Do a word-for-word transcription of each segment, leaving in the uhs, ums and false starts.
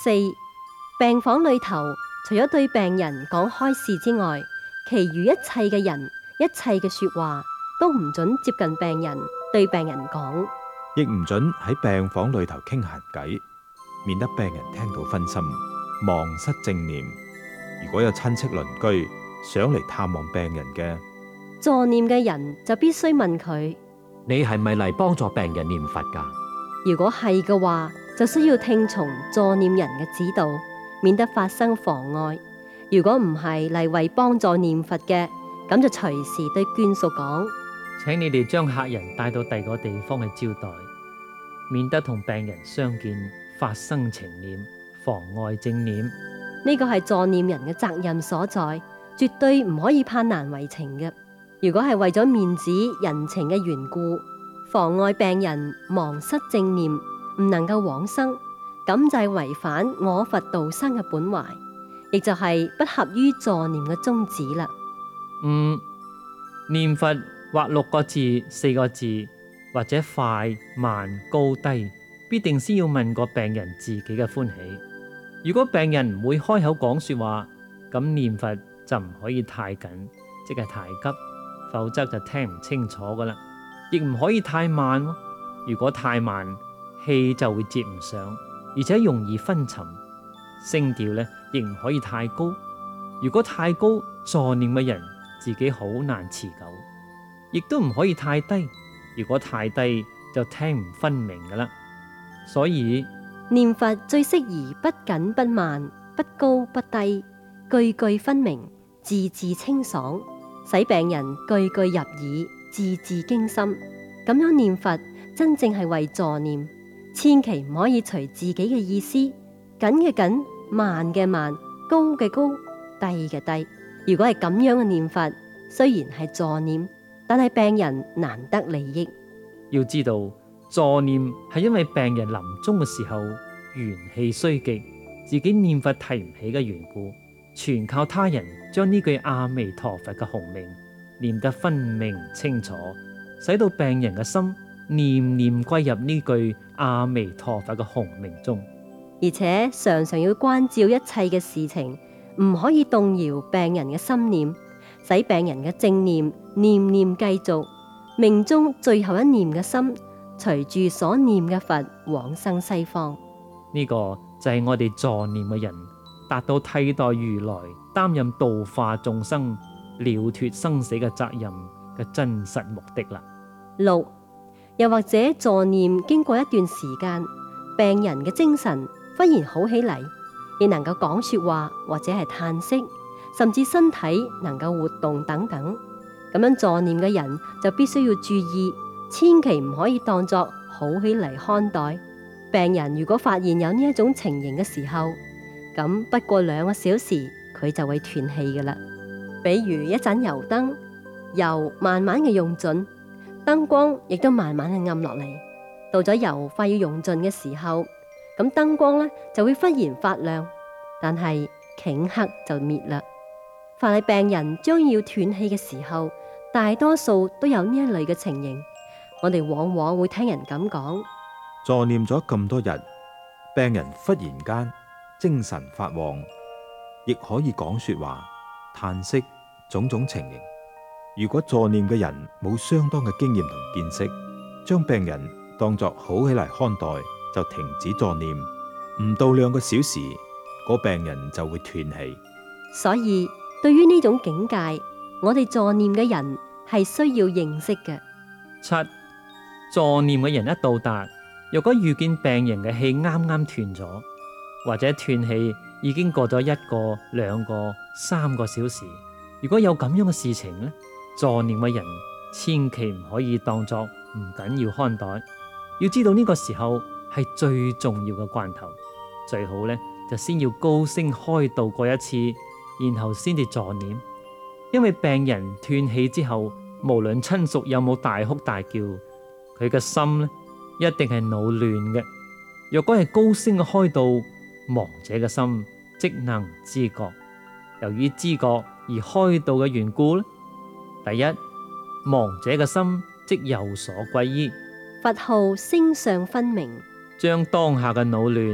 四、病房裏頭除咗對病人講開示之外，其餘一切嘅人、一切嘅說話都唔准接近病人，對病人講， 亦唔准喺病房裏頭傾閒偈，免得病人聽到分心，忘失正念。如果有親戚鄰居想嚟探望病人嘅， 助念嘅人就必須問佢， 你係咪嚟幫助病人念佛㗎？ 如果係嘅話，就需要聽從助念人嘅指導，免得發生妨礙。如果唔係嚟為幫助念佛嘅，咁就隨時對眷屬講， 請你哋將客人帶到第二個地方去招待，免得同病人相見發生情念，妨礙正念。 呢個係助念人嘅責任所在，絕對唔可以攀難為情嘅。如果係為咗面子人情嘅緣故，妨礙病人忘失正念，唔能夠往生，咁就係違反我佛度生嘅本懷，亦就係不合於助念嘅宗旨啦。 嗯，念佛或六個字、四個字，或者快慢高低，必定先要問過病人自己嘅歡喜。如果病人唔會開口講說話，咁念佛就唔可以太緊，即係太急，否則就聽唔清楚噶啦。亦唔可以太慢，如果太慢，氣就會接唔上，而且容易昏沉。聲調咧亦唔可以太高，如果太高，助念嘅人自己好難持久。亦都唔可以太低，如果太低就聽唔分明噶啦。所以念佛最適宜不緊不慢，不高不低，句句分明，字字清爽，使病人句句入耳，字字經心。咁樣念佛真正係為助念，千祈唔可以隨自己嘅意思，緊嘅緊，慢嘅慢，高嘅高，低嘅低。如果係咁樣嘅念佛，雖然係助念，但係病人難得利益。 要知道，助念係因為病人臨終嘅時候元氣衰極，自己念佛提唔起嘅緣故，全靠他人將呢句阿彌陀佛嘅洪名念得分明清楚，使到病人嘅心念念歸入呢句阿彌陀佛嘅洪名中。 而且常常要關照一切嘅事情，唔可以動搖病人嘅心念，使病人嘅正念念念繼續，命中最後一念嘅心隨住所念嘅佛往生西方。 呢個就係我哋助念嘅人達到替代如來擔任度化眾生、了脱生死嘅責任嘅真實目的啦。 六，又或者助念經過一段時間，病人嘅精神忽然好起嚟，亦能夠講說話或者係嘆息，甚至身體能夠活動等等。咁樣助念嘅人就必須要注意，千祈唔可以當作好起嚟看待。病人如果發現有呢一種情形嘅時候，咁不過兩個小時佢就會斷氣㗎喇。比如一盞油燈，油慢慢嘅用盡，燈光亦都慢慢嘅暗落嚟。到咗油快要用盡嘅時候，咁燈光呢就會忽然發亮，但係頃刻就滅啦。凡係病人將要斷氣嘅時候，大多數都有呢一類嘅情形。我哋往往會聽人咁講： 助念咗咁多日，病人忽然間精神發旺，亦可以講說話、嘆息種種情形。如果助念嘅人冇相當嘅經驗同見識，將病人當作好起嚟看待，就停止助念，唔到兩個小時，嗰病人就會斷氣。 所以對於呢種境界，我哋助念嘅人係需要認識嘅。 七，助念嘅人一到達，若果遇見病人嘅氣啱啱斷咗，或者斷氣已經過咗一個、兩個、三個小時，如果有咁樣嘅事情呢，助念嘅人千祈唔可以當作唔緊要看待。要知道呢個時候係最重要嘅關頭，最好呢就先要高聲開導過一次，然後先至助念。因為病人斷氣之後，無論親屬有冇大哭大叫，佢嘅心呢一定係惱亂嘅。若果係高聲嘅開導，亡者嘅心即能知覺。由於知覺而開導嘅緣故呢，第一，亡者嘅心即有所歸依， 佛號聲相分明， 將當下嘅惱亂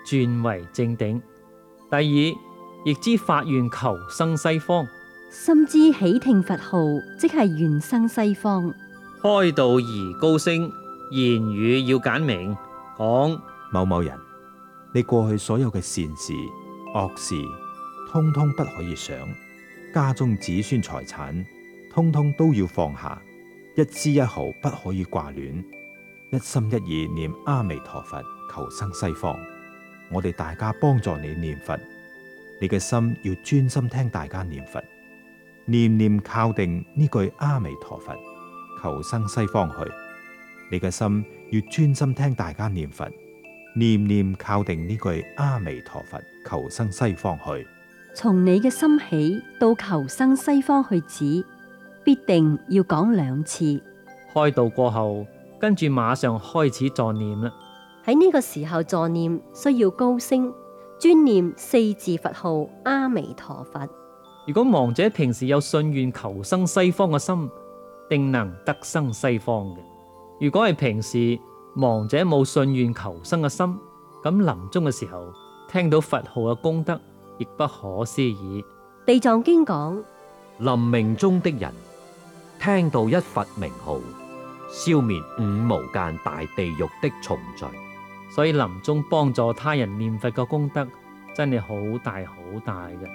轉為正定。第二，亦知發願求生西方， 深知喜聽佛號，即係願生西方。 開道而高聲，言語要簡明，講某某人，你過去所有嘅善事、惡事，通通不可以想；家中子孫財產，通通都要放下，一絲一毫不可以掛戀，一心一意念阿彌陀佛，求生西方。我哋大家幫助你念佛，你嘅心要專心聽大家念佛，念念靠定呢句阿彌陀佛，求生西方去。你嘅心要專心聽大家念佛，念念靠定呢句阿彌陀佛，求生西方去。 從你嘅心起到求生西方去止，必定要講兩次。 開道過後，跟住馬上開始助念啦。 喺呢個時候助念需要高聲，專念四字佛號阿彌陀佛。 如果亡者平時有信願求生西方嘅心，定能得生西方嘅。如果係平時亡者冇信願求生嘅心，咁臨終嘅時候聽到佛號嘅功德亦不可思議。 地藏經講， 臨命終的人聽到一佛名號，消滅五無間大地獄的重罪。 所以臨終幫助他人念佛嘅功德真係好大好大嘅。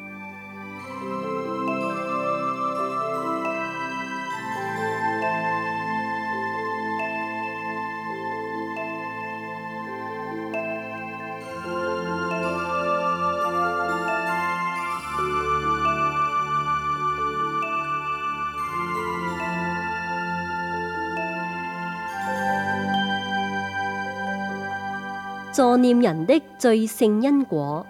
助念人的最勝因果。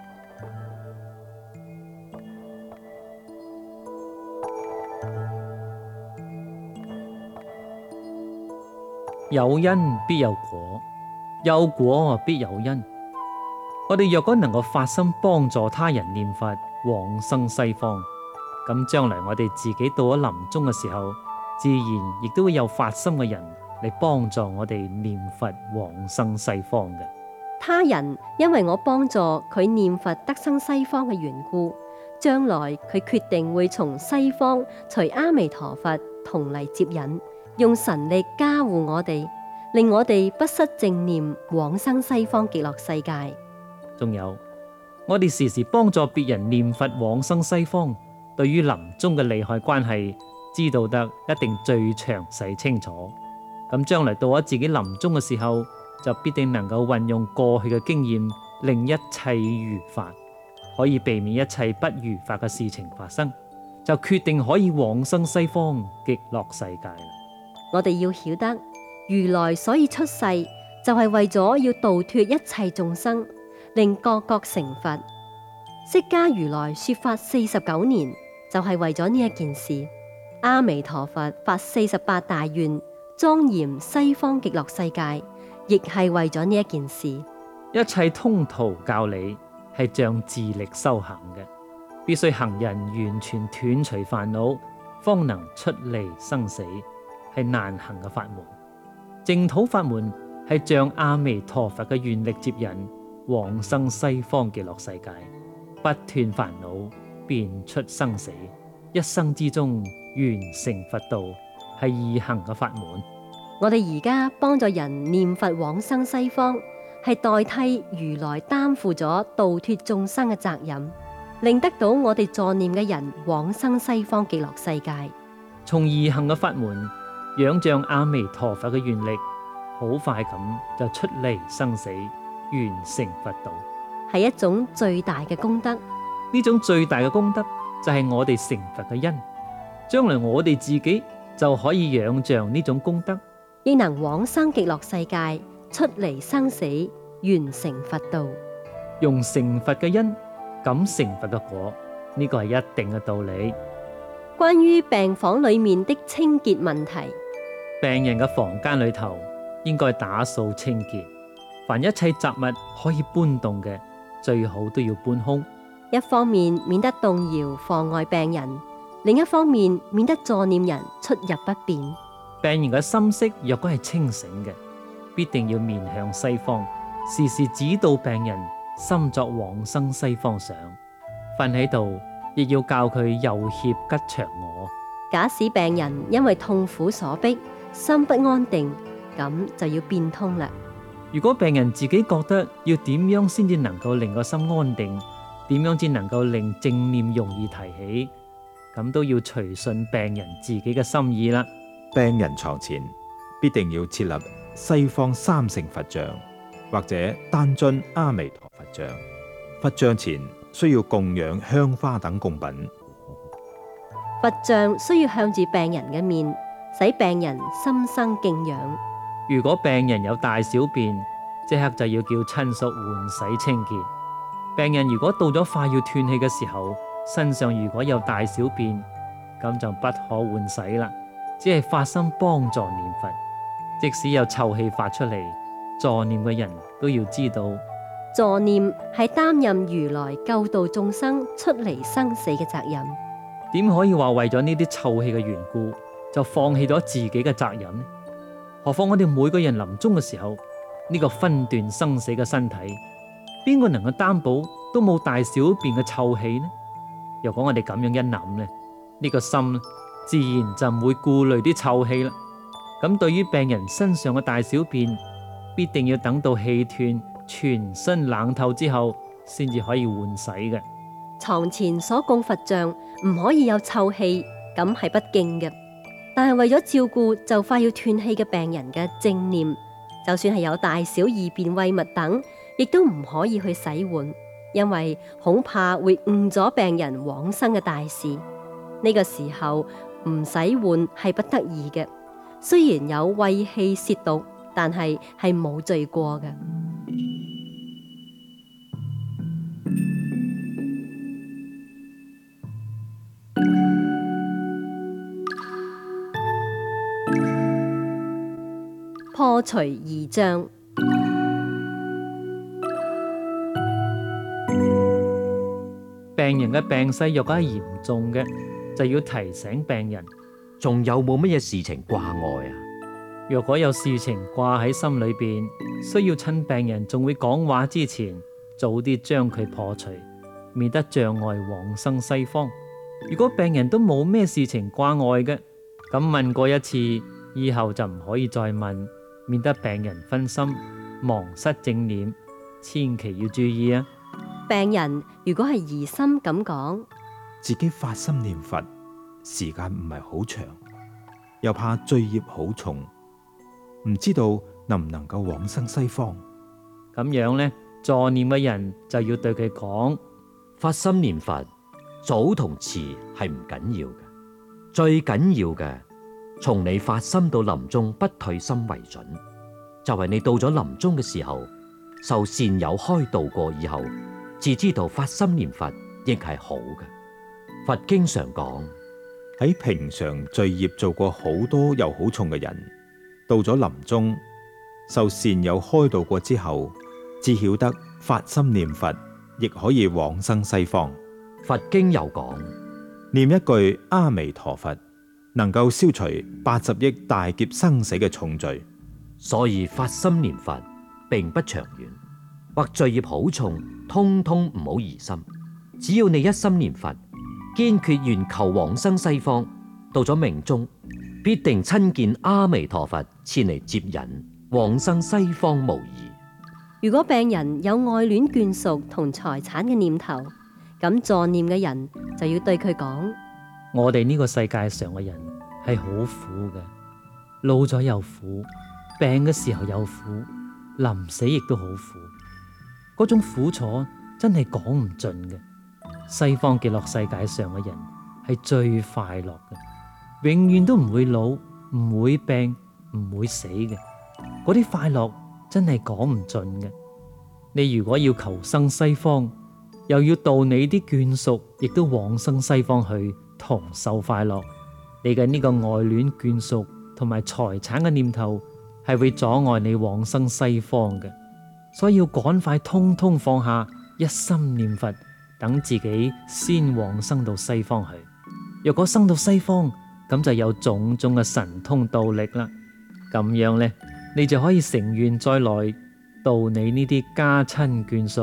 有因必有果，有果必有因。我哋若果能夠發心幫助他人念佛往生西方，咁將來我哋自己到咗臨終嘅時候，自然亦都會有發心嘅人嚟幫助我哋念佛往生西方嘅。 他人因為我幫助佢念佛得生西方嘅緣故，將來佢決定會從西方隨阿彌陀佛同嚟接引，用神力加護我哋，令我哋不失正念往生西方極樂世界。 仲有，我哋時時幫助別人念佛往生西方，對於臨終嘅利害關係知道得一定最詳細清楚。咁將來到咗自己臨終嘅時候，就必定能夠運用過去嘅經驗，令一切如法，可以避免一切不如法嘅事情發生，就決定可以往生西方極樂世界。 我哋要曉得，如來所以出世，就係為咗要度脫一切眾生，令各國成佛。釋迦如來說法四十九年，就係為咗呢一件事。阿彌陀佛發四十八大願，莊嚴西方極樂世界，亦係為咗呢一件事。 一切通途教理係像自力修行嘅，必須行人完全斷除煩惱，方能出離生死，係難行嘅法門。淨土法門係像阿彌陀佛嘅願力接引，往生西方極樂世界，不斷煩惱，便出生死，一生之中完成佛道，係易行嘅法門。 我哋而家幫助人念佛往生西方，係代替如來擔負咗度脫眾生嘅責任，令得到我哋助念嘅人往生西方極樂世界。 從易行嘅法門，仰仗阿彌陀佛嘅願力，好快咁就出離生死，完成佛道， 係一種最大嘅功德。 呢種最大嘅功德就係我哋成佛嘅因，將來我哋自己就可以仰仗呢種功德， 亦能往生極樂世界，出離生死，完成佛道。 用成佛嘅因感成佛嘅果，呢個係一定嘅道理。 關於病房裏面的清潔問題， 病人嘅房間裏頭應該打掃清潔，凡一切雜物可以搬動嘅，最好都要搬空。 一方面免得動搖妨礙病人，另一方面免得助念人出入不便。 病人嘅心識若果係清醒嘅，必定要面向西方，時時指導病人心作往生西方想。瞓喺度亦要教佢右脅吉祥我。 假使病人因為痛苦所迫，心不安定，咁就要變通啦。 如果病人自己覺得要點樣先至能夠令個心安定，點樣先能夠令正念容易提起，咁都要隨順病人自己嘅心意啦。 病人床前必定要設立西方三聖佛像，或者單尊阿彌陀佛像。佛像前需要供養香花等供品。 佛像需要向住病人嘅面，使病人心生敬仰。 如果病人有大小便，即刻就要叫親屬換洗清潔。病人如果到咗快要斷氣嘅時候，身上如果有大小便，咁就不可換洗啦，只係發心幫助念佛。即使有臭氣發出嚟，助念嘅人都要知道， 助念係擔任如來救度眾生出離生死嘅責任。 點可以話為咗呢啲臭氣嘅緣故就放棄咗自己嘅責任呢？何況我哋每個人臨終嘅時候，呢個分段生死嘅身體，邊個能夠擔保都冇大小便嘅臭氣呢？若果我哋咁樣一諗呢，呢個心自然就唔會顧慮啲臭氣啦。咁對於病人身上嘅大小便，必定要等到氣斷、全身冷透之後，先至可以換洗嘅。 床前所供佛像唔可以有臭氣，咁係不敬嘅。但係為咗照顧就快要斷氣嘅病人嘅正念，就算係有大小二便穢物等，亦都唔可以去洗換，因為恐怕會誤咗病人往生嘅大事。呢個時候唔洗換係不得已嘅，雖然有穢氣褻瀆，但係係冇罪過嘅。破除疑障。 病人嘅病勢若果係嚴重嘅，就要提醒病人， 仲有冇乜嘢事情掛礙啊？ 若果有事情掛喺心裏邊，需要趁病人仲會講話之前，早啲將佢破除，免得障礙往生西方。如果病人都冇咩事情掛礙嘅，咁問過一次，以後就唔可以再問，免得病人分心，忘失正念，千祈要注意啊！ 病人如果係疑心咁講， 自己發心念佛，時間唔係好長，又怕罪業好重，唔知道能唔能夠往生西方。 咁樣呢，助念嘅人就要對佢講： 發心念佛，早同遲係唔緊要嘅，最緊要嘅，從你發心到臨終不退心為準，就係你到咗臨終嘅時候，受善友開導過以後，自知道發心念佛亦係好嘅。佛經常講， 喺平常罪業做過好多又好重嘅人，到咗臨終受善友開導過之後，只曉得發心念佛，亦可以往生西方。 佛經又講， 念一句阿彌陀佛，能夠消除八十億大劫生死嘅重罪。 所以發心念佛並不長遠，或罪業好重，通通唔好疑心。只要你一心念佛，堅決願求往生西方，到咗命終，必定親見阿彌陀佛前嚟接引，往生西方無疑。 如果病人有愛戀眷屬同財產嘅念頭，咁助念嘅人就要對佢講： 我哋呢個世界上嘅人係好苦嘅，老咗又苦，病嘅時候又苦，臨死亦都好苦。嗰種苦楚真係講唔盡嘅。西方極樂世界上嘅人係最快樂嘅，永遠都唔會老，唔會病，唔會死嘅。嗰啲快樂真係講唔盡嘅。你如果要求生西方，又要度你啲眷屬，亦都往生西方去同受快樂，你嘅呢個愛戀眷屬同埋財產嘅念頭係會阻礙你往生西方嘅。所以要趕快通通放下，一心念佛，等自己先往生到西方去。若果生到西方，咁就有種種嘅神通道力啦。咁樣呢，你就可以成願再來度你呢啲家親眷屬，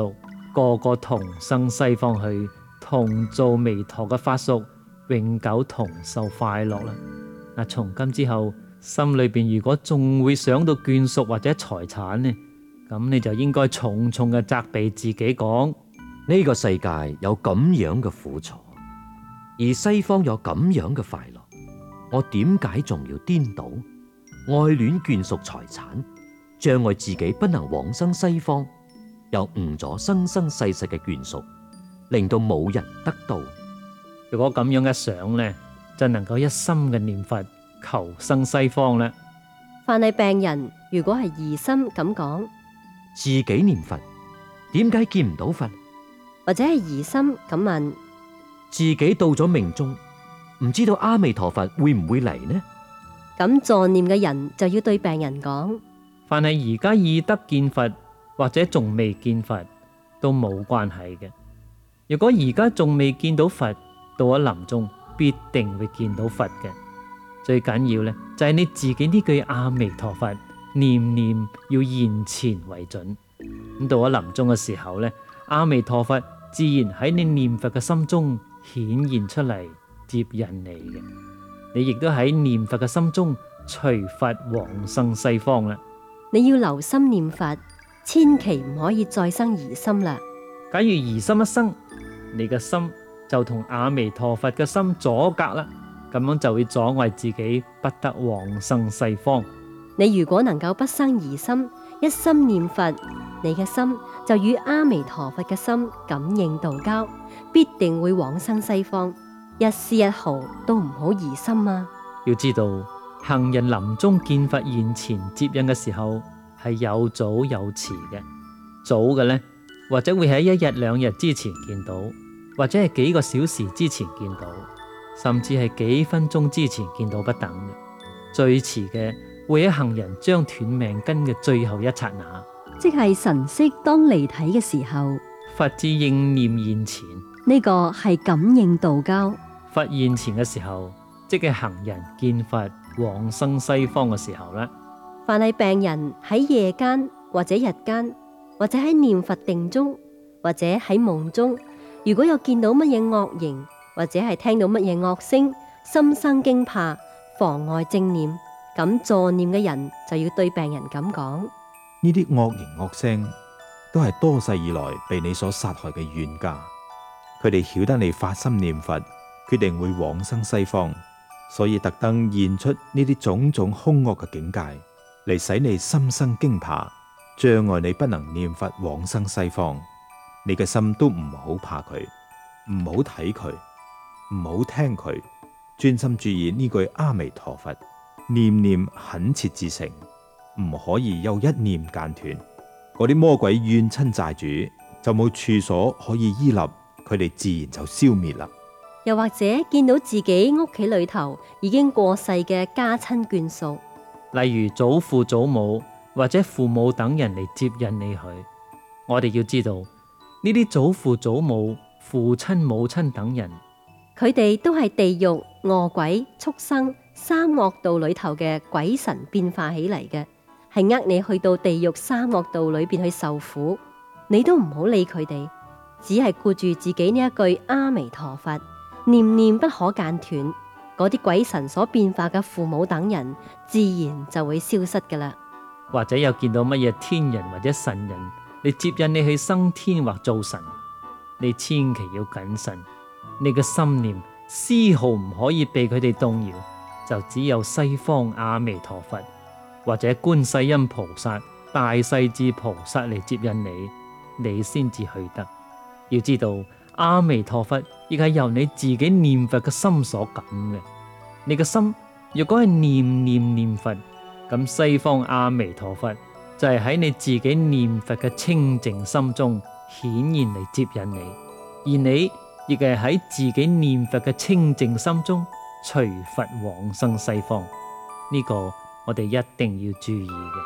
個個同生西方去，同做彌陀嘅法屬，永久同受快樂啦。嗱，從今之後，心裏邊如果仲會想到眷屬或者財產呢，咁你就應該重重嘅責備自己講： 呢個世界有咁樣嘅苦楚，而西方有咁樣嘅快樂，我點解仲要顛倒，愛戀眷屬財產，障礙自己不能往生西方，又誤咗生生世世嘅眷屬，令到冇人得到。 如果咁樣嘅想呢，就能夠一心嘅念佛求生西方啦。 凡係病人，如果係疑心咁講， 自己念佛，點解見唔到佛？ 或者係疑心咁問， 自己到咗命中，唔知道阿彌陀佛會唔會嚟呢？ 咁助念嘅人就要對病人講： 凡係而家已得見佛，或者仲未見佛，都冇關係嘅。如果而家仲未見到佛，到咗臨終必定會見到佛嘅。最緊要呢，就係你自己呢句阿彌陀佛念念要現前為準。咁到咗臨終嘅時候呢，阿彌陀佛自然喺你念佛嘅心中顯現出嚟接引你嘅。你亦都喺念佛嘅心中隨佛往生西方啦。 你要留心念佛，千祈唔可以再生疑心啦。 假如疑心一生，你嘅心就同阿彌陀佛嘅心阻隔啦，咁樣就會阻礙自己不得往生西方。 你如果能夠不生疑心，一心念佛，你嘅心就與阿彌陀佛嘅心感應道交，必定會往生西方。一絲一毫都唔好疑心啊！ 要知道，行人臨終見佛現前接引嘅時候，係有早有遲嘅。早嘅呢，或者會喺一日兩日之前見到，或者係幾個小時之前見到，甚至係幾分鐘之前見到不等嘅。最遲嘅會喺行人將斷命根嘅最後一剎那， 即係神識當離體嘅時候， 佛之應念現前。 呢個係感應道交。 佛現前嘅時候，即係行人見佛往生西方嘅時候啦。 凡係病人喺夜間或者日間，或者喺念佛定中，或者喺夢中，如果有見到乜嘢惡形，或者係聽到乜嘢惡聲，心生驚怕，妨礙正念，咁助念嘅人就要對病人咁講： 呢啲惡形惡聲都係多世以來被你所殺害嘅冤家，佢哋曉得你發心念佛，決定會往生西方，所以特登現出呢啲種種兇惡嘅境界，嚟使你心生驚怕，障礙你不能念佛往生西方。你嘅心都唔好怕佢，唔好睇佢，唔好聽佢，專心注意呢句阿彌陀佛，念念懇切至誠，唔可以有一念間斷。嗰啲魔鬼怨親債主就冇處所可以依立，佢哋自然就消滅啦。 又或者見到自己屋企裏頭已經過世嘅家親眷屬， 例如祖父祖母或者父母等人嚟接引你去。我哋要知道呢啲祖父祖母、父親母親等人， 佢哋都係地獄、餓鬼、畜生三惡道裏頭嘅鬼神變化起嚟嘅，係呃你去到地獄三惡道裏邊去受苦。你都唔好理佢哋，只係顧住自己呢一句阿彌陀佛，念念不可間斷。嗰啲鬼神所變化嘅父母等人，自然就會消失噶啦。 或者有見到乜嘢天人或者神人嚟接引你去升天或做神，你千祈要謹慎，你嘅心念絲毫唔可以被佢哋動搖。就只有西方阿彌陀佛或者觀世音菩薩、大勢至菩薩嚟接引你，你先至去得。要知道阿彌陀佛亦係由你自己念佛嘅心所感嘅。你嘅心若果係念念念佛，咁西方阿彌陀佛就係喺你自己念佛嘅清淨心中顯現嚟接引你，而你亦係喺自己念佛嘅清淨心中隨佛往生西方。呢個我哋一定要注意嘅。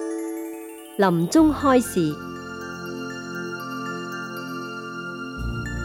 臨終開示，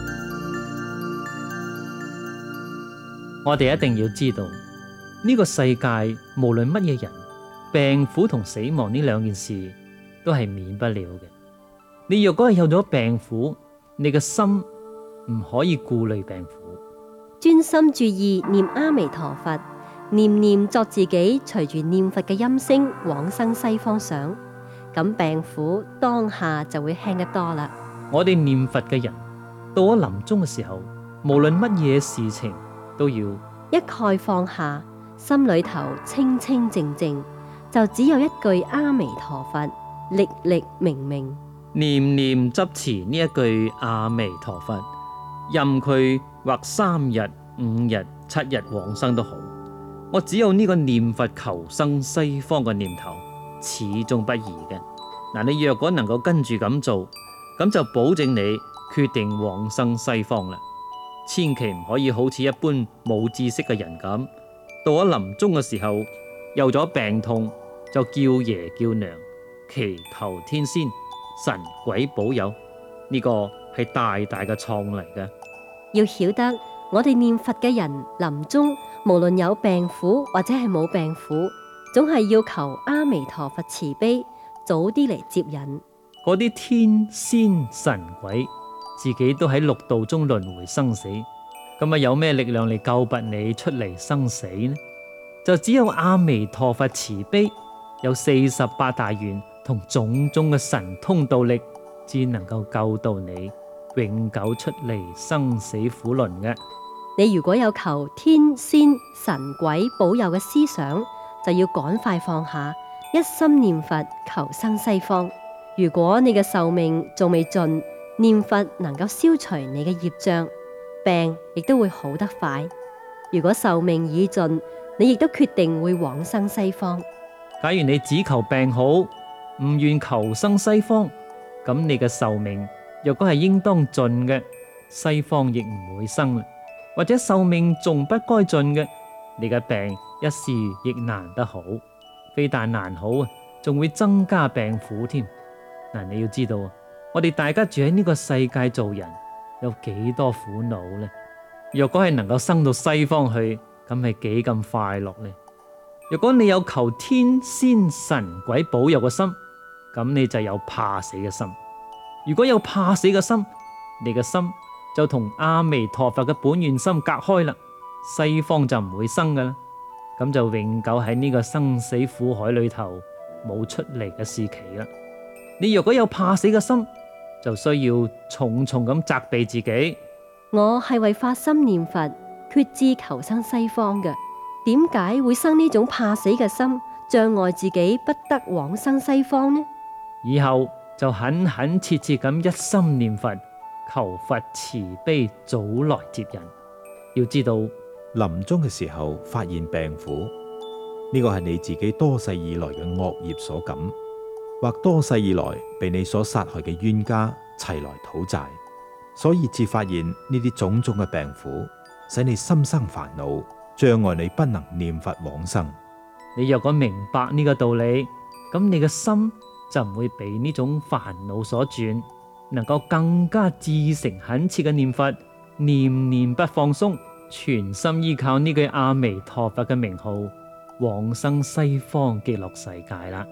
我哋一定要知道，呢個世界無論乜嘢人，病苦同死亡呢兩件事都係免不了嘅。你若果係有咗病苦，你嘅心唔可以顧慮病苦， 專心注意念阿彌陀佛，念念作自己隨住念佛嘅音聲往生西方想，咁病苦當下就會輕得多啦。 我哋念佛嘅人到咗臨終嘅時候，無論乜嘢事情都要一概放下，心裏頭清清靜靜，就只有一句阿彌陀佛，歷歷明明。 念念執持呢一句阿彌陀佛，任佢或三日、五日、七日往生都好，我只有呢個念佛求生西方嘅念頭，始終不移嘅。嗱，你若果能夠跟住咁做，咁就保證你決定往生西方啦。千祈唔可以好似一般冇知識嘅人咁，到咗臨終嘅時候，有咗病痛就叫爺叫娘，祈求天仙神鬼保佑，呢個係大大嘅錯誤嚟嘅。 要曉得，我哋念佛嘅人臨終，無論有病苦或者係冇病苦，總係要求阿彌陀佛慈悲，早啲嚟接引。 嗰啲天仙神鬼自己都喺六道中輪迴生死，咁啊有咩力量嚟救拔你出嚟生死呢？就只有阿彌陀佛慈悲，有四十八大願同種種嘅神通道力，至能夠救到你永久出離生死苦輪嘅。 你如果有求天仙神鬼保佑嘅思想，就要趕快放下，一心念佛求生西方。如果你嘅壽命仲未盡，念佛能夠消除你嘅業障，病亦都會好得快。如果壽命已盡，你亦都決定會往生西方。 假如你只求病好，唔願求生西方，咁你嘅壽命若果係應當盡嘅，西方亦唔會生啦。或者壽命仲不該盡嘅，你嘅病一時亦難得好，非但難好啊，仲會增加病苦添。嗱，你要知道，我哋大家住喺呢個世界做人，有幾多苦惱呢？若果係能夠生到西方去，咁係幾咁快樂呢？若果你有求天仙神鬼保佑嘅心，咁你就有怕死嘅心。如果有怕死嘅心，你嘅心就同阿彌陀佛嘅本願心隔開啦，西方就唔會生噶啦，咁就永久喺呢個生死苦海裏頭冇出嚟嘅時期啦。你若果有怕死嘅心，就需要重重咁責備自己。 我係為發心念佛，決志求生西方嘅，點解會生呢種怕死嘅心，障礙自己不得往生西方呢？ 以後就懇懇切切咁一心念佛，求佛慈悲早來接引。要知道， 臨終嘅時候發現病苦，呢個係你自己多世以來嘅惡業所感，或多世以來被你所殺害嘅冤家齊來討債，所以至發現呢啲種種嘅病苦，使你心生煩惱，障礙你不能念佛往生。 你若果明白呢個道理，咁你嘅心就唔會被呢種煩惱所轉，能夠更加至誠懇切嘅念佛，念念不放鬆，全心依靠呢句阿彌陀佛嘅名號，往生西方極樂世界啦。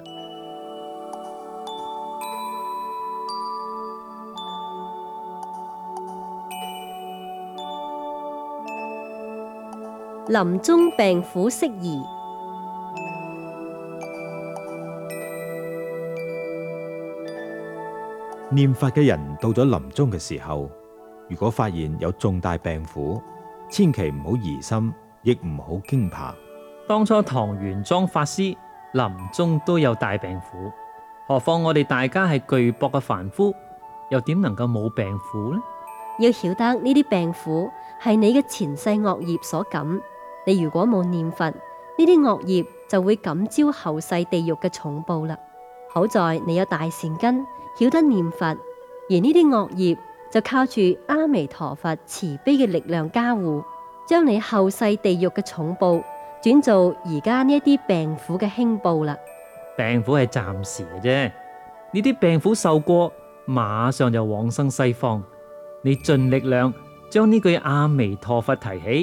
臨終病苦釋疑， 念佛嘅人到咗臨終嘅時候，如果發現有重大病苦，千祈唔好疑心，亦唔好驚怕。 當初唐玄奘法師臨終都有大病苦，何況我哋大家係巨薄嘅凡夫，又點能夠冇病苦呢？ 要曉得呢啲病苦係你嘅前世惡業所感。你如果冇念佛，呢啲惡業就會感召後世地獄嘅重報啦。好在你有大善根，曉得念佛，而呢啲惡業就靠住阿彌陀佛慈悲嘅力量加護，將你後世地獄嘅重報轉做而家呢一啲病苦嘅輕報啦。 病苦係暫時嘅啫，呢啲病苦受過，馬上就往生西方。你盡力量將呢句阿彌陀佛提起，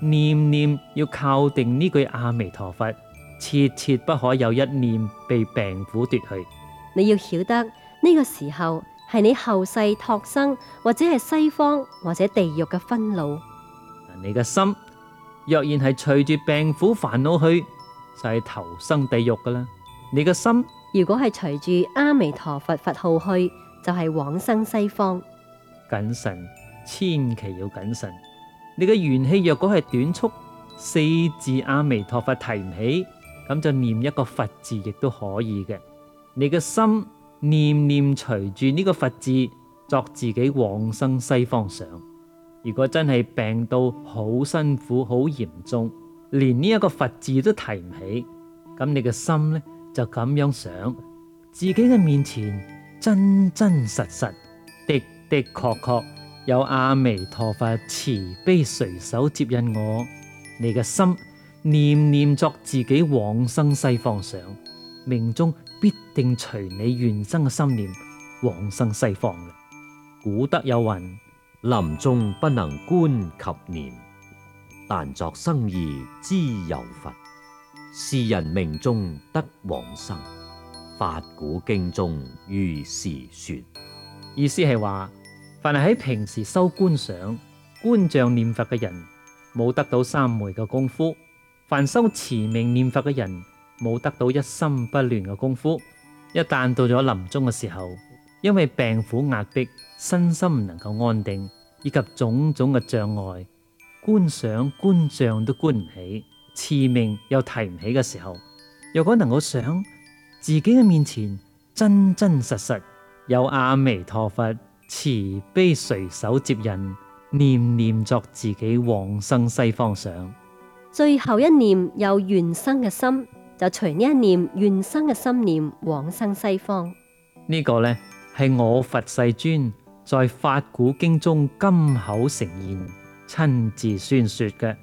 念念要靠定呢句阿彌陀佛，切切不可有一念被病苦奪去。 你要曉得呢個時候係你後世託生或者係西方或者地獄嘅分路。 你嘅心若然係隨住病苦煩惱去，就係投生地獄噶啦。你嘅心如果係隨住阿彌陀佛佛號去，就係往生西方。 謹慎，千祈要謹慎。你嘅元氣若果係短促，四字阿彌陀佛提唔起，咁就念一個佛字亦都可以嘅。你嘅心念念隨住呢個佛字，作自己往生西方想。如果真係病到好辛苦、好嚴重，連呢一個佛字都提唔起，咁你嘅心呢，就咁樣想，自己嘅面前真真實實、的的確確有阿彌陀佛慈悲隨手接引我。你嘅心念念作自己往生西方想，命中必定隨你原生嘅心念往生西方嘅。古德有云： 臨終不能觀及念，但作生意知有佛。是人命中得往生，法古經中如是說。 意思係話，凡係喺平時修觀想、觀像念佛嘅人，冇得到三昧嘅功夫；凡修持名念佛嘅人，冇得到一心不亂嘅功夫。一旦到咗臨終嘅時候，因為病苦壓迫，身心唔能夠安定，以及種種嘅障礙，觀想觀像都觀唔起，持名又提唔起嘅時候，若果能夠想自己嘅面前真真實實有阿彌陀佛慈悲隨手接引，念念作自己往生西方想， 最後一念有願生嘅心，就隨呢一念願生嘅心念往生西方。 呢個呢，係我佛世尊在法古經中金口承言，親自宣說嘅。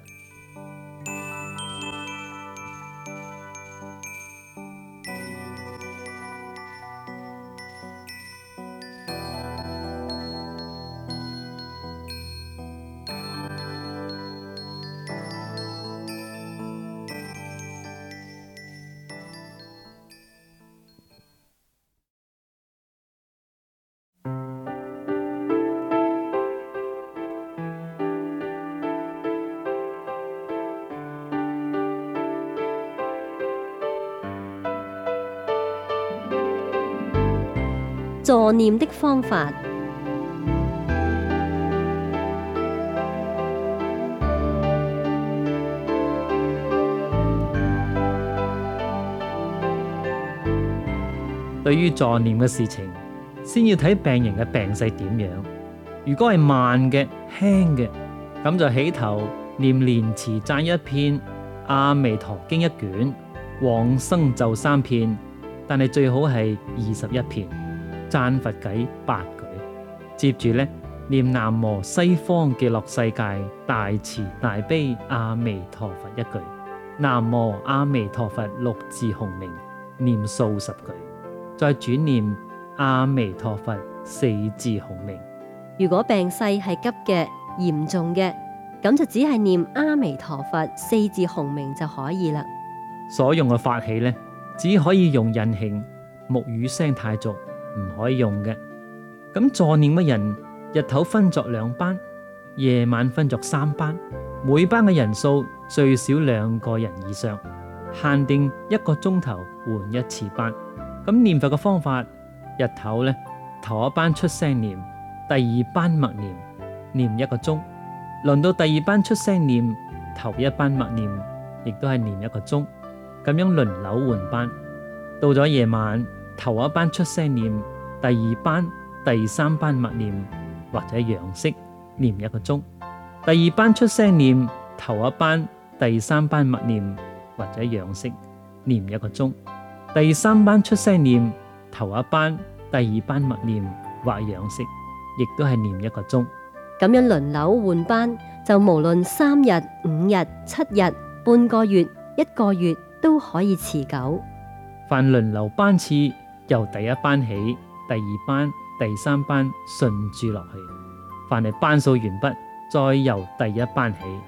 助念的方法。 對於助念嘅事情，先要睇病人嘅病勢點樣。如果係慢嘅、輕嘅，咁就起頭念蓮池讚一篇，阿彌陀經一卷，往生咒三篇，但係最好係二十一篇。讚佛偈八句，接住呢，念南無西方極樂世界大慈大悲阿彌陀佛一句，南無阿彌陀佛六字洪名念數十句，再轉念阿彌陀佛四字洪名。 如果病勢係急嘅、嚴重嘅，咁就只係念阿彌陀佛四字洪名就可以啦。 所用嘅法器呢，只可以用印磬，木魚聲太俗，唔可以用嘅。咁助念嘅人，日頭分作兩班，夜晚分作三班，每班嘅人數最少兩個人以上，限定一個鐘頭換一次班。咁念佛嘅方法，日頭呢，頭一班出聲念，第二班默念，念一個鐘。輪到第二班出聲念，頭一班默念，亦都係念一個鐘。咁樣輪流換班。到咗夜晚，頭一班出聲念，第二班、第三班默念或者養息念一個鐘。第二班出聲念，頭一班、第三班默念或者養息念一個鐘。第三班出聲念，頭一班、第二班默念或養息，亦都係念一個鐘。 咁樣輪流換班，就無論三日、五日、七日、半個月、一個月都可以持久。 凡輪流班次，由第一班起，第二班、第三班順住落去。凡係班數完畢，再由第一班起，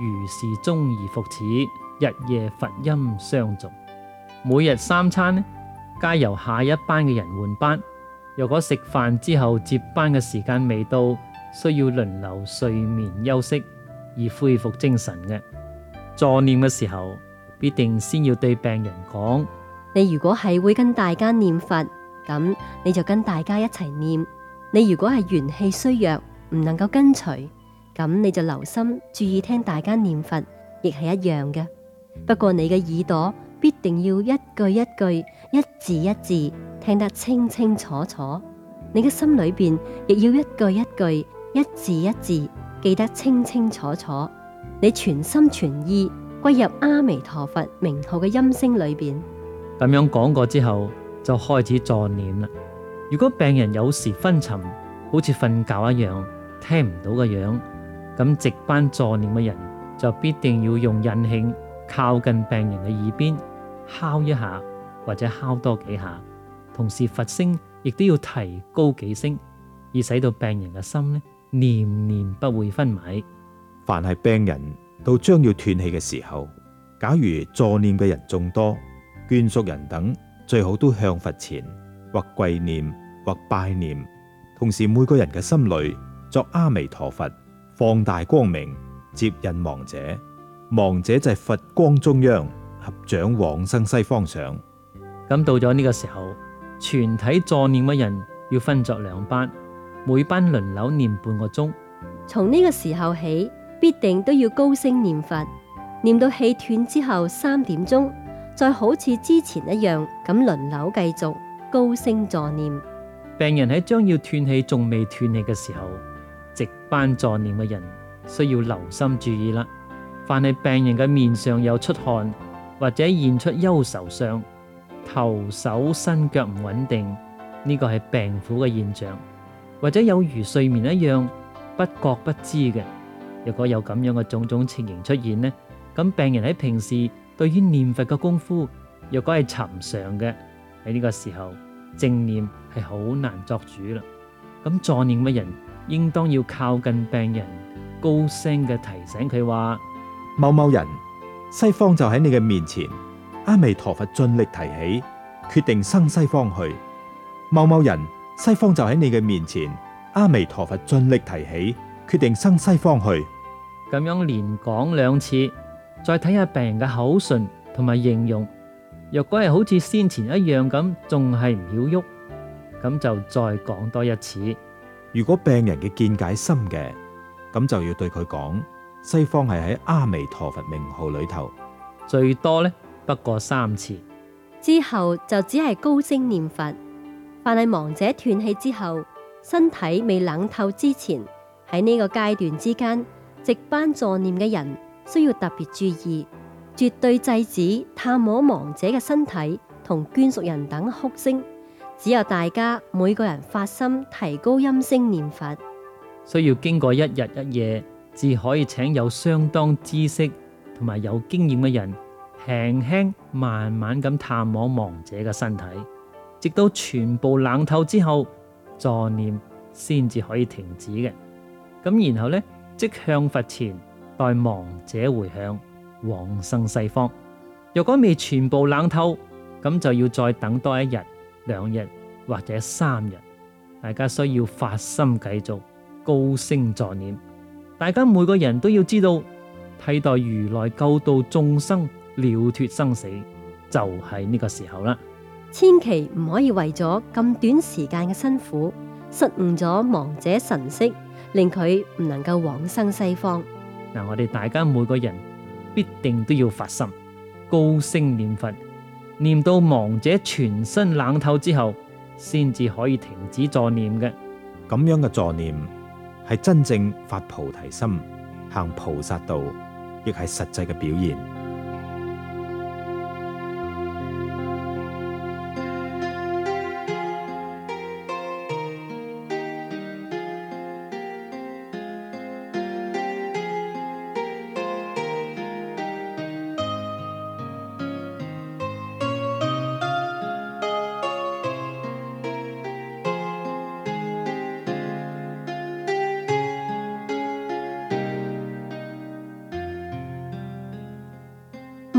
如是終而復始，日夜佛音相續。每日三餐呢，皆由下一班嘅人換班。若果食飯之後接班嘅時間未到，需要輪流睡眠休息，以恢復精神嘅。助念嘅時候，必定先要對病人講： 你如果係會跟大家念佛，咁你就跟大家一齊念；你如果係元氣衰弱，唔能夠跟隨，咁你就留心注意聽大家念佛，亦係一樣嘅。不過你嘅耳朵必定要一句一句、一字一字聽得清清楚楚，你嘅心裏邊亦要一句一句、一字一字記得清清楚楚。你全心全意歸入阿彌陀佛名號嘅音聲裏邊。 咁樣講過之後，就開始助念啦。如果病人有時昏沉，好似瞓覺一樣，聽唔到嘅樣，咁值班助念嘅人就必定要用引磬靠近病人嘅耳邊敲一下，或者敲多幾下，同時佛聲亦都要提高幾聲，以使到病人嘅心呢念念不會昏迷。 凡係病人到將要斷氣嘅時候，假如助念嘅人眾多，眷屬人等最好都向佛前或跪念或拜念，同時每個人嘅心裏作阿彌陀佛，放大光明接引亡者，亡者就係佛光中央，合掌往生西方上。 咁到咗呢個時候，全體助念嘅人要分作兩班，每班輪流念半個鐘。 從呢個時候起，必定都要高聲念佛，念到氣斷之後三點鐘，再好似之前一樣咁輪流繼續高聲助念。 病人喺將要斷氣仲未斷氣嘅時候，值班助念嘅人需要留心注意啦。凡係病人嘅面上有出汗，或者現出憂愁相，頭手身腳唔穩定，呢個係病苦嘅現象，或者有如睡眠一樣不覺不知嘅。如果有咁樣嘅種種情形出現呢，咁病人喺平時對於念佛嘅功夫，若果係尋常嘅，喺呢個時候正念係好難作主啦。咁助念嘅人應當要靠近病人，高聲嘅提醒佢話： 某某人，西方就喺你嘅面前，阿彌陀佛盡力提起，決定生西方去。某某人，西方就喺你嘅面前，阿彌陀佛盡力提起，決定生西方去。 咁樣連講兩次，再睇下病人嘅口唇同埋形容。若果係好似先前一樣咁，仲係唔曉喐，咁就再講多一次。 如果病人嘅見解深嘅，咁就要對佢講，西方係喺阿彌陀佛名號裏頭， 最多呢不過三次。 之後就只係高聲念佛。凡係亡者斷氣之後，身體未冷透之前，喺呢個階段之間，值班助念嘅人需要特別注意，絕對制止探摸亡者嘅身體同眷屬人等哭聲。只有大家每個人發心提高音聲念佛， 需要經過一日一夜，至可以請有相當知識同埋有經驗嘅人，輕輕慢慢咁探摸亡者嘅身體，直到全部冷透之後，助念先至可以停止嘅。咁然後呢，即向佛前待亡者回向往生西方。若果未全部冷透，咁就要再等多一日、兩日或者三日。大家需要發心繼續高聲助念。大家每個人都要知道，替代如來救度眾生、了脫生死，就係呢個時候啦。 千祈唔可以為咗咁短時間嘅辛苦，失誤咗亡者神色，令佢唔能夠往生西方。 嗱，我哋大家每個人必定都要發心，高聲念佛，念到亡者全身冷透之後，先至可以停止助念嘅。 咁樣嘅助念係真正發菩提心，行菩薩道，亦係實際嘅表現。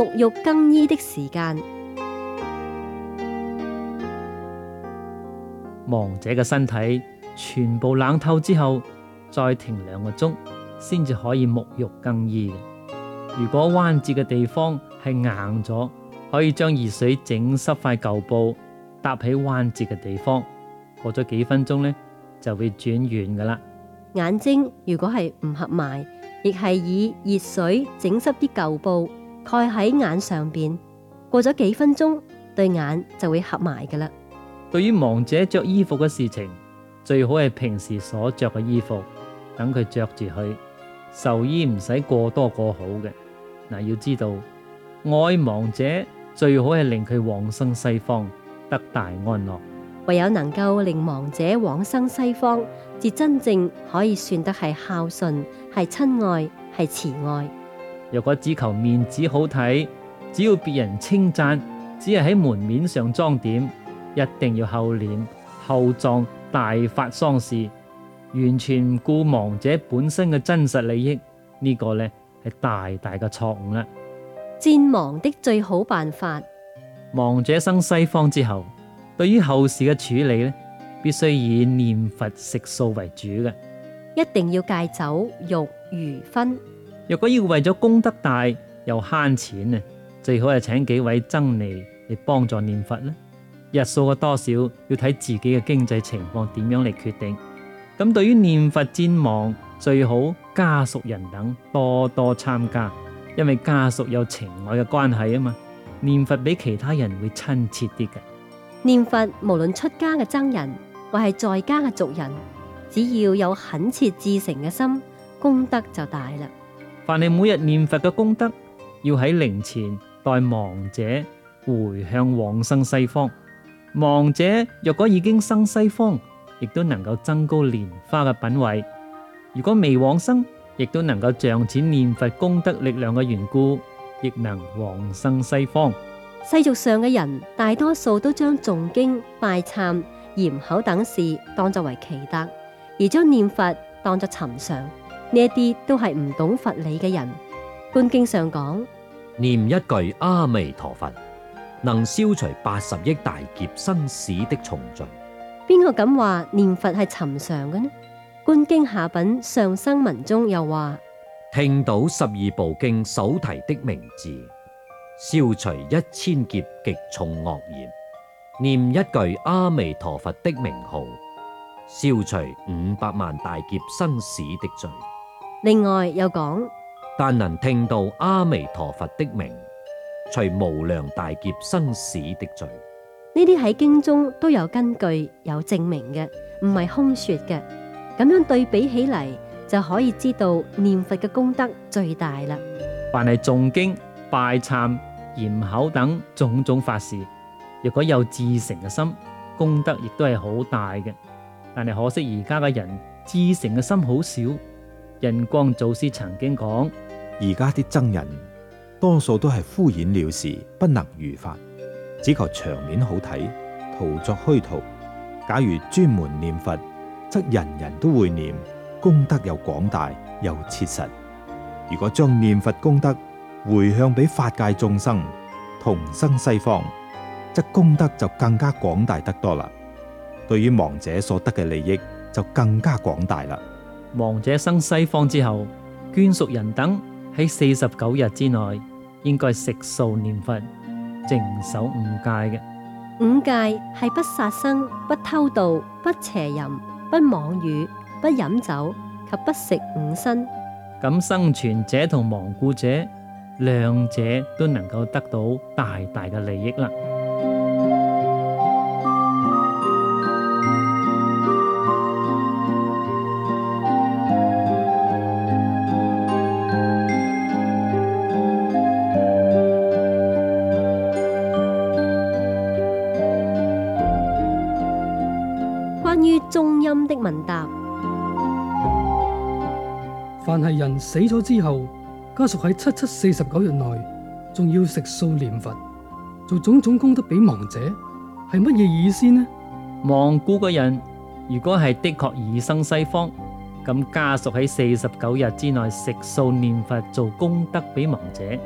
沐浴更衣的時間。 亡者嘅身體全部冷透之後，再停兩個鐘，先至可以沐浴更衣嘅。如果關節嘅地方係硬咗，可以將熱水整濕塊舊布搭喺關節嘅地方，過咗幾分鐘呢，就會轉軟噶啦。 眼睛如果係唔合埋，亦係以熱水整濕啲舊布蓋喺眼上邊，過咗幾分鐘，對眼就會合埋噶啦。 對於亡者着衣服嘅事情，最好係平時所着嘅衣服，等佢着住去，壽衣唔使過多過好嘅。嗱，要知道愛亡者最好係令佢往生西方，得大安樂。 唯有能夠令亡者往生西方，至真正可以算得係孝順、係親愛、係慈愛。 若果只求面子好睇，只要別人稱讚，只係喺門面上裝點，一定要厚臉厚葬大發喪事，完全唔顧亡者本身嘅真實利益，呢、這個呢係大大嘅錯誤啦。 戰亡的最好辦法， 亡者生西方之後，對於後事嘅處理呢，必須以念佛食素為主嘅， 一定要戒酒肉魚葷。 若果要為咗功德大又慳錢啊，最好係請幾位僧尼嚟幫助念佛啦。日數嘅多少要睇自己嘅經濟情況點樣嚟決定。咁對於念佛戰亡，最好家屬人等多多參加，因為家屬有情愛嘅關係啊嘛，念佛比其他人會親切啲嘅。 念佛無論出家嘅僧人或係在家嘅俗人，只要有懇切至誠嘅心，功德就大啦。 凡係每日念佛嘅功德，要喺靈前代亡者回向往生西方。亡者若果已經生西方，亦都能夠增高蓮花嘅品位；如果未往生，亦都能夠仗此念佛功德力量嘅緣故，亦能往生西方。 世俗上嘅人大多數都將誦經、拜懺、嚴口等事當作為奇特，而將念佛當作尋常。呢一啲都係唔懂佛理嘅人。觀經上講， 念一句阿彌陀佛，能消除八十億大劫生死的重罪。 邊個敢話念佛係尋常嘅呢？觀經下品上生文中又話， 聽到十二部經首提的名字，消除一千劫極重惡業；念一句阿彌陀佛的名號，消除五百萬大劫生死的罪。 另外又講， 但能聽到阿彌陀佛的名，除無量大劫生死的罪。 呢啲喺經中都有根據、有證明嘅，唔係空說嘅。咁樣對比起嚟，就可以知道念佛嘅功德最大啦。 凡係誦經、拜懺、嚴口等種種法事，若果有至誠嘅心，功德亦都係好大嘅。但係可惜而家嘅人至誠嘅心好少。印光祖師曾經講， 而家啲僧人多數都係敷衍了事，不能如法，只求場面好睇，徒作虛圖。假如專門念佛，則人人都會念，功德又廣大又切實。如果將念佛功德回向俾法界眾生，同生西方，則功德就更加廣大得多啦。對於亡者所得嘅利益就更加廣大啦。 亡者生西方之後，眷屬人等喺四十九日之內，應該食素念佛，淨守五戒嘅。 五戒係不殺生、不偷盜、不邪淫、不妄語、不飲酒及不食五辛。 咁生存者同亡故者兩者都能夠得到大大嘅利益啦。 關於中陰的問答， 凡係人死咗之後，家屬喺七七四十九日內，仲要食素念佛，做種種功德俾亡者，係乜嘢意思呢？ 亡故嘅人如果係的確已生西方，咁家屬喺四十九日之內食素念佛做功德俾亡者，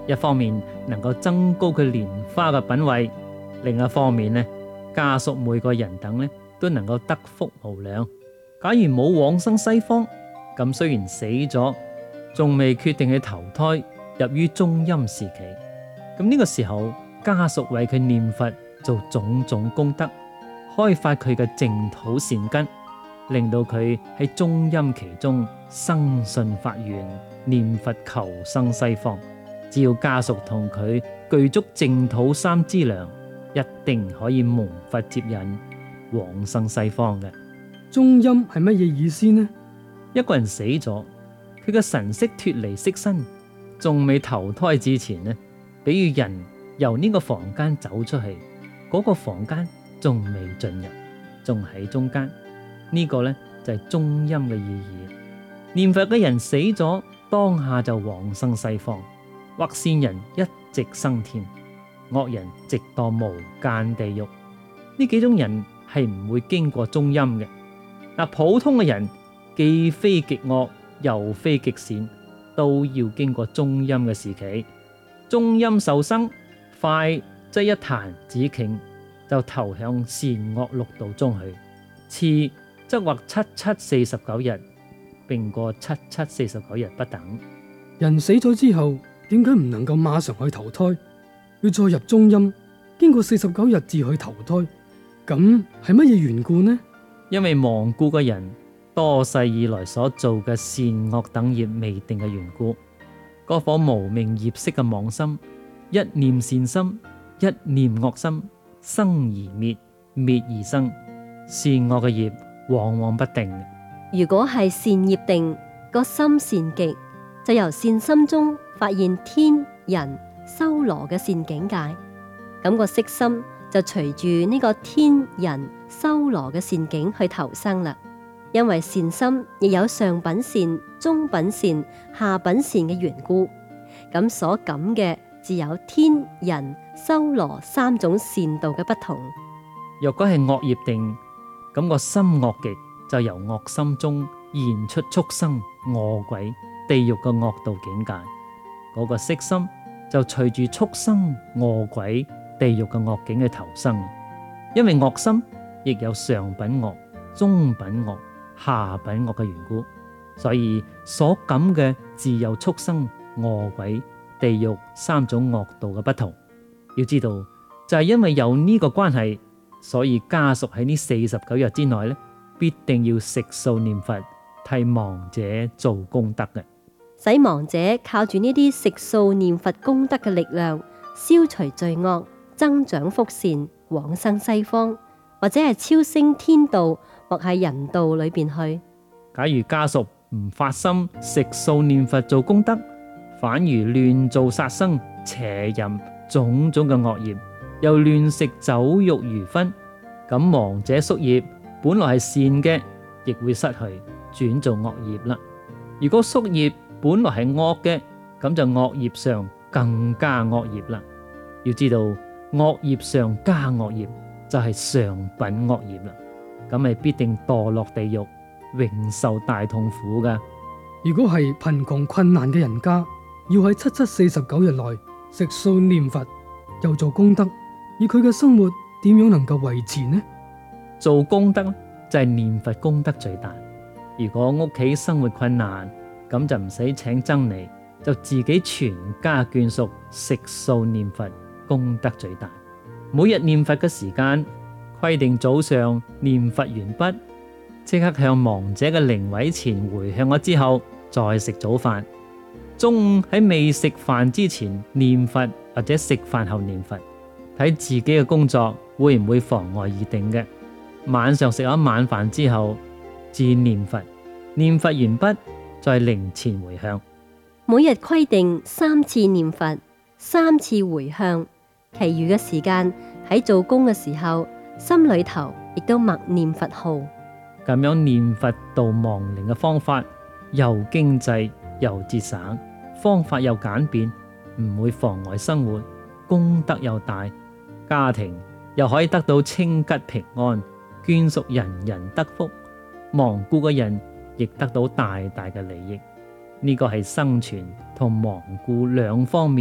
一方面能夠增高佢蓮花嘅品位，另一方面呢，家屬每個人等呢都能夠得福無量。假如冇往生西方，咁雖然死咗，仲未決定去投胎入於中陰時期，咁呢個時候家屬為佢念佛做種種功德，開發佢嘅淨土善根，令到佢喺中陰期中生信發願，念佛求生西方。只要家屬同佢具足淨土三資糧，一定可以蒙佛接引往生西方嘅。 中陰係乜嘢意思呢？ 一個人死咗，佢嘅神識脫離色身，仲未投胎之前呢，比如人由呢個房間走出去，嗰、那個房間仲未進入，仲喺中間。呢、這個呢，就係、是、中陰嘅意義。念佛嘅人死咗，當下就往生西方，或善人一直升天，惡人直墮無間地獄。呢幾種人係唔會經過中陰嘅。嗱，普通嘅人既非極惡又非極善，都要經過中陰嘅時期。中陰受生，快則一彈指頃就投向善惡六道中去，遲則或七七四十九日，並過七七四十九日不等。 人死咗之後，點解唔能夠馬上去投胎，要再入中陰，經過四十九日至去投胎？咁係乜嘢緣故呢？ 因為亡故嘅人多世以來所做嘅善惡等業未定嘅緣故，嗰顆無明業識嘅妄心，一念善心，一念惡心，生而滅，滅而生，善惡嘅業往往不定。 如果係善業定，個心善極，就由善心中發現天人修羅嘅善境界，咁個色心就隨住呢個天人修羅嘅善境去投生啦。因為善心亦有上品善、中品善、下品善嘅緣故，咁所感嘅只有天人修羅三種善道嘅不同。 若果係惡業定，咁個心惡極，就由惡心中現出畜生、餓鬼、地獄嘅惡道境界。嗰、那個色心就隨住畜生、餓鬼、地獄嘅惡境去投生。因為惡心亦有上品惡、中品惡、下品惡嘅緣故，所以所感嘅自有畜生、餓鬼、地獄三種惡道嘅不同。要知道，就係因為有呢個關係，所以家屬喺呢四十九日之內咧，必定要食素念佛，替亡者做功德嘅。 使亡者靠住呢啲食素念佛功德嘅力量，消除罪惡，增長福善，往生西方，或者係超升天道，或係人道裏邊去。 假如家屬唔發心食素念佛做功德，反而亂做殺生、邪淫種種嘅惡業，又亂食酒肉魚葷，咁亡者宿業本來係善嘅，亦會失去，轉做惡業啦。如果宿業本來係惡嘅，咁就惡業上更加惡業啦。要知道，惡業上加惡業就係上品惡業啦，咁係必定墮落地獄，永受大痛苦噶。 如果係貧窮困難嘅人家，要喺七七四十九日內食素念佛，又做功德，而佢嘅生活點樣能夠維持呢？ 做功德就係念佛功德最大。如果屋企生活困難，咁就唔使請僧尼，就自己全家眷屬食素念佛，功德最大。每日念佛嘅時間規定早上念佛完畢，即刻向亡者嘅靈位前回向咗之後，再食早飯。中午喺未食飯之前念佛，或者食飯後念佛，睇自己嘅工作會唔會妨礙而定嘅。晚上食咗晚飯之後至念佛，念佛完畢再靈前回向。 每日規定三次念佛，三次回向，其餘嘅時間喺做工嘅時候，心裏頭亦都默念佛號。 咁樣念佛度亡靈嘅方法又經濟又節省，方法又簡便，唔會妨礙生活，功德又大，家庭又可以得到清吉平安，眷屬人人得福，亡故嘅人亦得到大大嘅利益。呢個係生存同亡故兩方面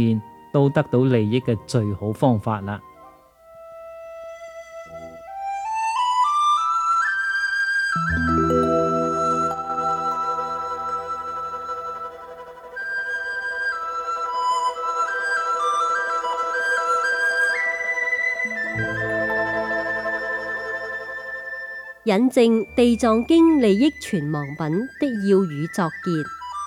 都得到利益嘅最好方法啦。 引證《地藏經》利益存亡品的要語作結。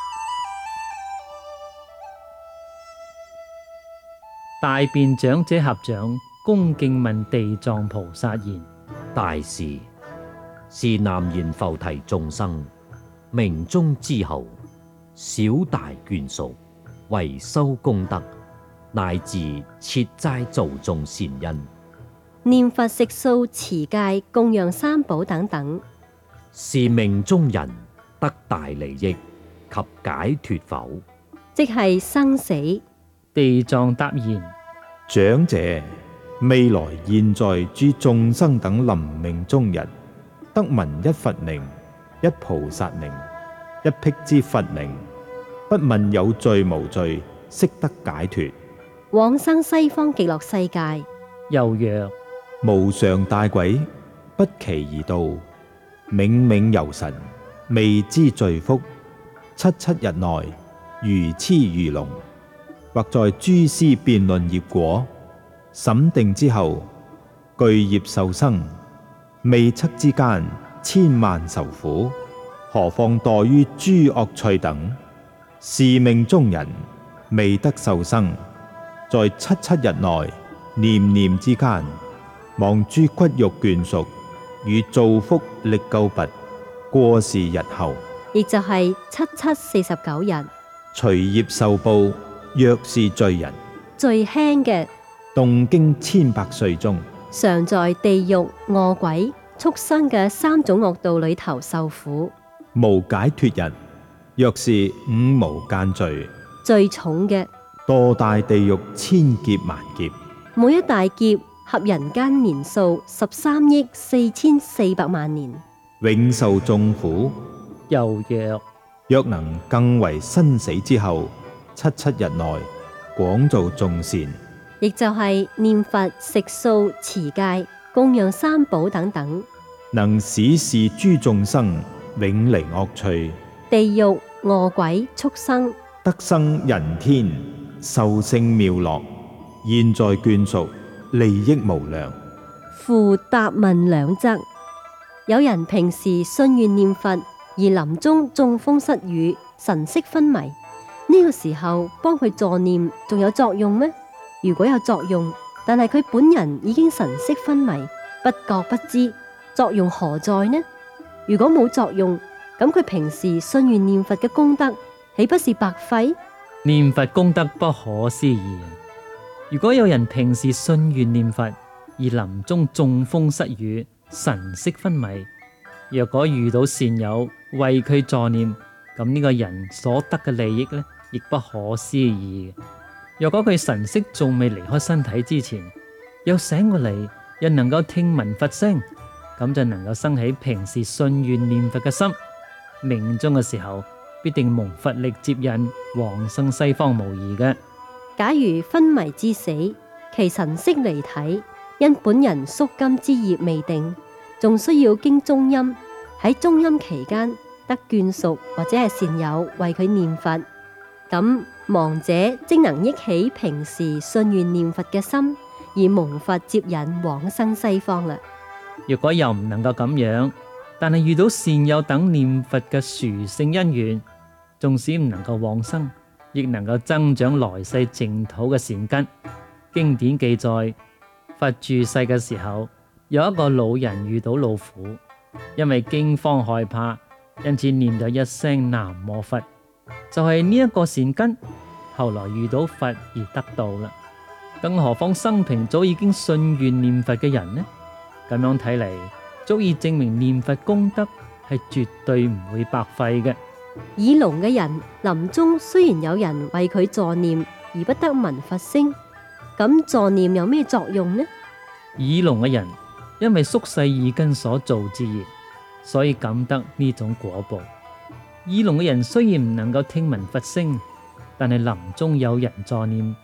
大辯長者合掌，恭敬問地藏菩薩言： 大士，是南閻浮提眾生，命終之後，小大眷屬，為修功德，乃至設齋造眾善因， 念佛食素持戒供養三寶等等， 是命中人得大利益及解脫否？ 即係生死。 地藏答言： 長者，未來現在諸眾生等臨命終日，得聞一佛名、一菩薩名、一辟支佛名，不問有罪無罪，悉得解脫。 往生西方極樂世界。 又曰： 無上大鬼，不期而到，冥冥遊神，未知罪福，七七日內如痴如聾，或在諸師辯論業果，審定之後，具業受生，未測之間，千萬受苦，何況墮於諸惡趣等？是命中人，未得受生，在七七日內，念念之間，望諸骨肉眷屬與造福力救拔，過是日後， 亦就係七七四十九日， 隨業受報。若是罪人， 最輕嘅， 動經千百歲中， 常在地獄、餓鬼、畜生嘅三種惡道裏頭受苦。 無解脫人，若是五無間罪， 最重嘅， 墮大地獄千劫萬劫， 每一大劫合人間年數十三億四千四百萬年， 永受眾苦。 又曰： 若能更為生死之後，七七日內廣造眾善， 亦就係念佛、食素、持戒、供養三寶等等， 能使是諸眾生永離惡趣， 地獄、餓鬼、畜生得生人天，受勝妙樂，現在眷屬利益無量。 附答問兩則。有人平時信願念佛，而臨終中風失語，神色昏迷。呢個時候幫佢助念仲有作用咩？如果有作用，但係佢本人已經神色昏迷，不覺不知，作用何在呢？如果冇作用，咁佢平時信願念佛嘅功德，豈不是白費？ 念佛功德不可思議。如果有人平時信願念佛，而臨終中風失語，神色昏迷，若果遇到善友為佢助念，咁呢個人所得嘅利益呢，亦不可思議嘅。若果佢神識仲未離開身體之前，又醒過嚟，又能夠聽聞佛聲，咁就能夠生起平時信願念佛嘅心，命終嘅時候必定蒙佛力接引，往生西方無疑嘅。 假如昏迷之死，其神識離體，因本人宿今之業未定，仲需要經中陰，喺中陰期間得眷屬或者係善友為佢念佛，咁亡者即能憶起平時信願念佛嘅心，而蒙佛接引往生西方啦。 若果又唔能夠咁樣，但係遇到善友等念佛嘅殊勝因緣，縱使唔能夠往生，亦能夠增長來世淨土嘅善根。經典記載，佛住世嘅時候，有一個老人遇到老虎，因為驚慌害怕，因此念咗一聲南無佛，就係呢一個善根，後來遇到佛而得到啦。更何況生平早已經信願念佛嘅人呢？咁樣睇嚟，足以證明念佛功德係絕對唔會白費嘅。 耳聾嘅人臨終雖然有人為佢助念，而不得聞佛聲，咁助念有咩作用呢？ 耳聾嘅人因為宿世二根所造之業，所以感得呢種果報。耳聾嘅人雖然唔能夠聽聞佛聲，但係臨終有人助念，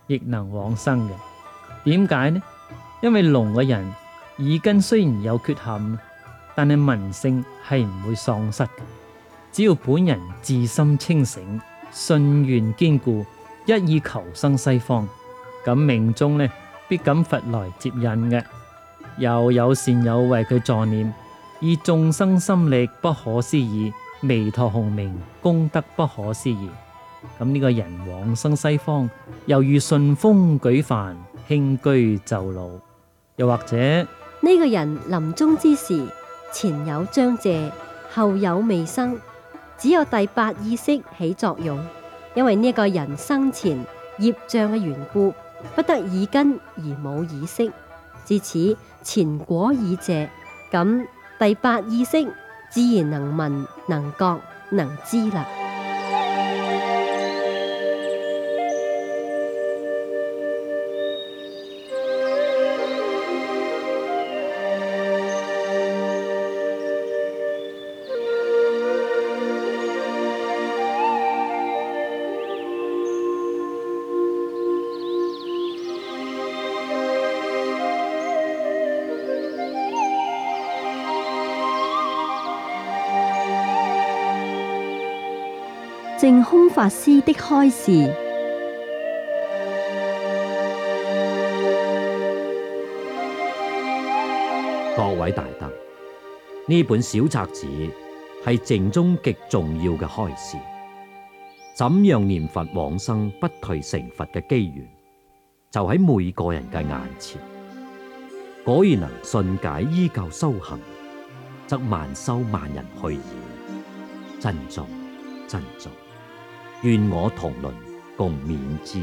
亦能往生嘅。點解呢？因為聾嘅人耳根雖然有缺陷，但係聞性係唔會喪失嘅。只要本人自心清醒、信願堅固，一意求生西方，咁命中呢必感佛來接引嘅。又有善友為佢助念，以眾生心力不可思議，彌陀洪名功德不可思議。咁呢個人往生西方，猶如順風舉帆，輕居就路。又或者呢個人臨終之時，前有張謝，後有未生，只有第八意識起作用。因為呢個人生前業障嘅緣故，不得耳根而冇意識，至此前果已謝，咁第八意識自然能聞、能覺、能知啦。淨空法師的開示。 各位大德，呢本小冊子係淨宗極重要嘅開示。怎樣念佛往生不退成佛嘅機緣，就喺每個人嘅眼前。果然能信解依舊修行，則萬修萬人去矣。珍重，珍重。願我同倫共勉之。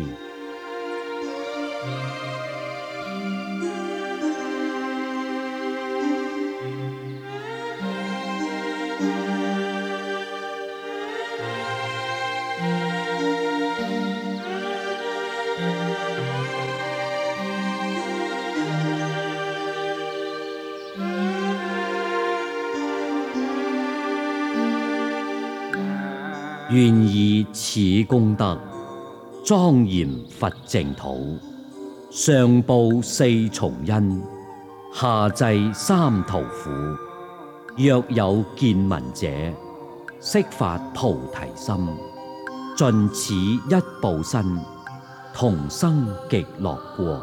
願以此功德莊嚴佛淨土，上報四重恩，下濟三途苦。若有見聞者，悉發菩提心，盡此一報身，同生極樂國。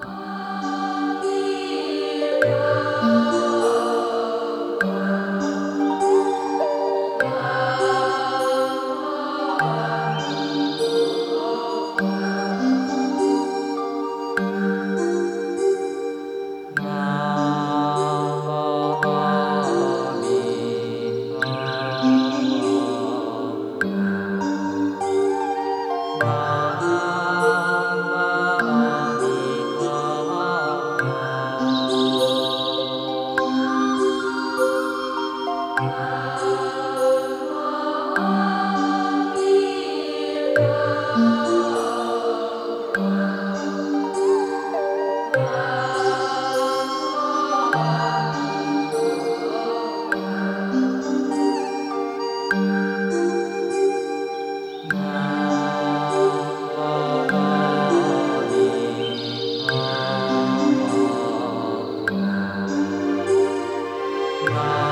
啊